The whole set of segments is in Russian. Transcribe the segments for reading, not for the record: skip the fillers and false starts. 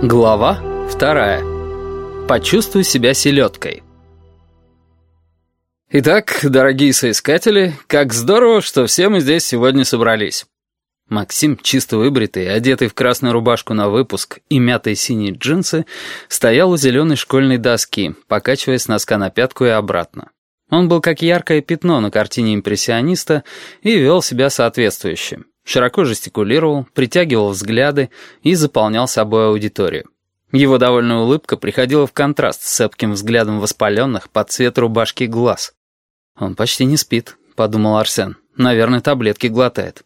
Глава 2. Почувствуй себя селедкой. Итак, дорогие соискатели, как здорово, что все мы здесь сегодня собрались. Максим, чисто выбритый, одетый в красную рубашку на выпуск и мятые синие джинсы, стоял у зеленой школьной доски, покачиваясь с носка на пятку и обратно. Он был как яркое пятно на картине импрессиониста и вел себя соответствующе. Широко жестикулировал, притягивал взгляды и заполнял собой аудиторию. Его довольная улыбка приходила в контраст с цепким взглядом воспаленных под цвет рубашки глаз. «Он почти не спит», — подумал Арсен. «Наверное, таблетки глотает».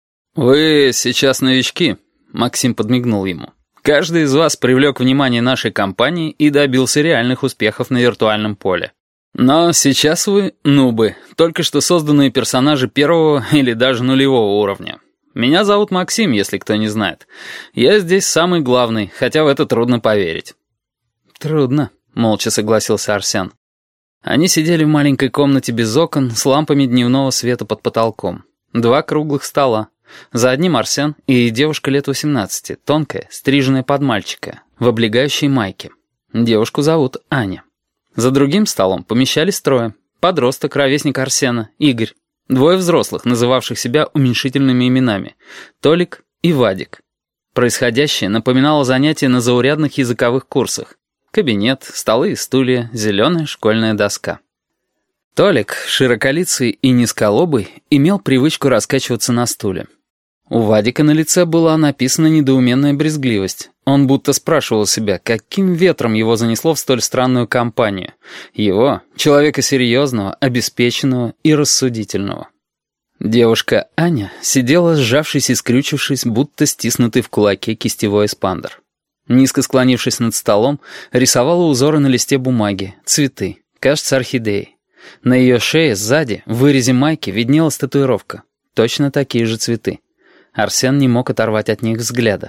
«Вы сейчас новички», — Максим подмигнул ему. «Каждый из вас привлек внимание нашей компании и добился реальных успехов на виртуальном поле. Но сейчас вы нубы, только что созданные персонажи первого или даже нулевого уровня. Меня зовут Максим, если кто не знает. Я здесь самый главный, хотя в это трудно поверить». «Трудно», — молча согласился Арсен. Они сидели в маленькой комнате без окон с лампами дневного света под потолком. 2 круглых стола. За одним Арсен и девушка лет 18, тонкая, стриженная под мальчика, в облегающей майке. Девушку зовут Аня. За другим столом помещались 3. Подросток, ровесник Арсена, Игорь. 2 взрослых, называвших себя уменьшительными именами — Толик и Вадик. Происходящее напоминало занятия на заурядных языковых курсах. Кабинет, столы и стулья, зеленая школьная доска. Толик, широколицый и низколобый, имел привычку раскачиваться на стуле. У Вадика на лице была написана недоуменная брезгливость. Он будто спрашивал себя, каким ветром его занесло в столь странную компанию. Его, человека серьезного, обеспеченного и рассудительного. Девушка Аня сидела, сжавшись и скрючившись, будто стиснутый в кулаке кистевой эспандер. Низко склонившись над столом, рисовала узоры на листе бумаги, цветы, кажется, орхидеи. На ее шее сзади, в вырезе майки, виднелась татуировка. Точно такие же цветы. Арсен не мог оторвать от них взгляда.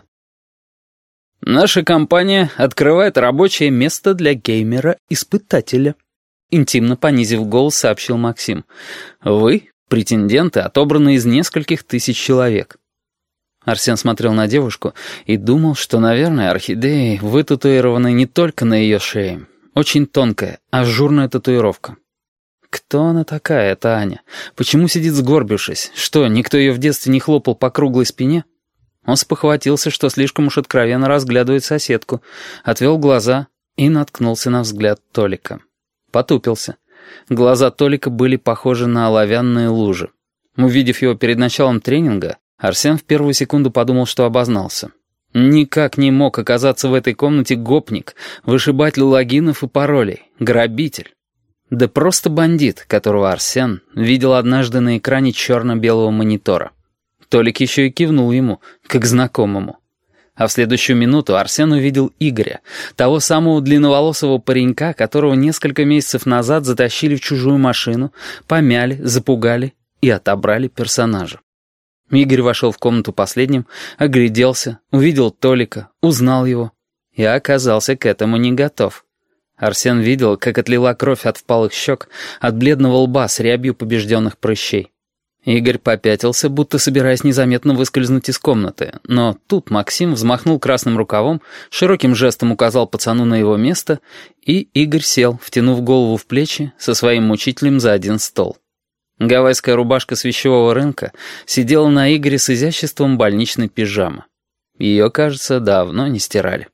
«Наша компания открывает рабочее место для геймера-испытателя», интимно понизив голос, сообщил Максим. «Вы — претенденты, отобранные из нескольких тысяч человек». Арсен смотрел на девушку и думал, что, наверное, орхидеи вытатуированы не только на ее шее. Очень тонкая, ажурная татуировка. Кто она такая, эта Аня? Почему сидит сгорбившись? Что, никто ее в детстве не хлопал по круглой спине? Он спохватился, что слишком уж откровенно разглядывает соседку, отвел глаза и наткнулся на взгляд Толика. Потупился. Глаза Толика были похожи на оловянные лужи. Увидев его перед началом тренинга, Арсен в первую секунду подумал, что обознался. Никак не мог оказаться в этой комнате гопник, вышибатель логинов и паролей, грабитель. Да просто бандит, которого Арсен видел однажды на экране черно-белого монитора. Толик еще и кивнул ему, как знакомому. А в следующую минуту Арсен увидел Игоря, того самого длинноволосого паренька, которого несколько месяцев назад затащили в чужую машину, помяли, запугали и отобрали персонажа. Игорь вошел в комнату последним, огляделся, увидел Толика, узнал его и оказался к этому не готов. Арсен видел, как отлила кровь от впалых щек, от бледного лба с рябью побежденных прыщей. Игорь попятился, будто собираясь незаметно выскользнуть из комнаты, но тут Максим взмахнул красным рукавом, широким жестом указал пацану на его место, и Игорь сел, втянув голову в плечи, со своим мучителем за один стол. Гавайская рубашка с вещевого рынка сидела на Игоре с изяществом больничной пижамы. Ее, кажется, давно не стирали.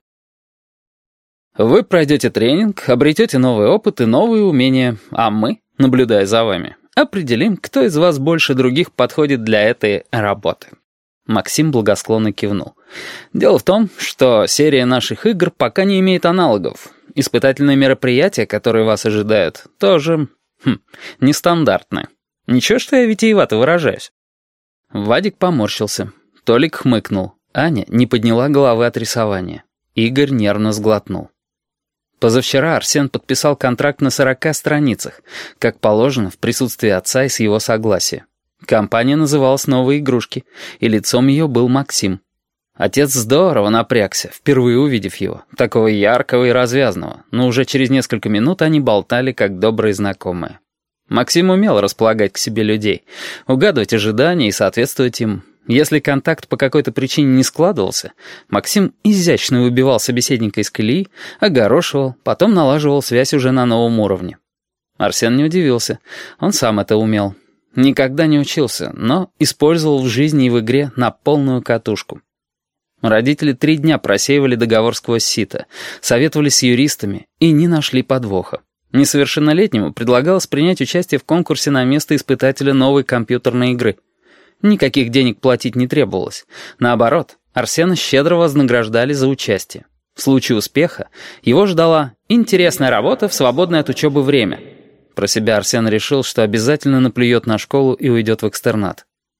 Вы пройдете тренинг, обретете новый опыт и новые умения, а мы, наблюдая за вами, определим, кто из вас больше других подходит для этой работы. Максим благосклонно кивнул. Дело в том, что серия наших игр пока не имеет аналогов. Испытательные мероприятия, которые вас ожидают, тоже, нестандартные. Ничего, что я витиевато выражаюсь. Вадик поморщился. Толик хмыкнул. Аня не подняла головы от рисования. Игорь нервно сглотнул. Позавчера Арсен подписал контракт на 40 страницах, как положено в присутствии отца и с его согласия. Компания называлась «Новые игрушки», и лицом ее был Максим. Отец здорово напрягся, впервые увидев его, такого яркого и развязного, но уже через несколько минут они болтали, как добрые знакомые. Максим умел располагать к себе людей, угадывать ожидания и соответствовать им. Если контакт по какой-то причине не складывался, Максим изящно выбивал собеседника из колеи, огорошивал, потом налаживал связь уже на новом уровне. Арсен не удивился, он сам это умел. Никогда не учился, но использовал в жизни и в игре на полную катушку. Родители 3 дня просеивали договор сквозь сито, советовались с юристами и не нашли подвоха. Несовершеннолетнему предлагалось принять участие в конкурсе на место испытателя новой компьютерной игры. Никаких денег платить не требовалось. Наоборот, Арсена щедро вознаграждали за участие. В случае успеха его ждала интересная работа в свободное от учебы время. Про себя Арсен решил, что обязательно наплюет на школу и уйдет в экстернат.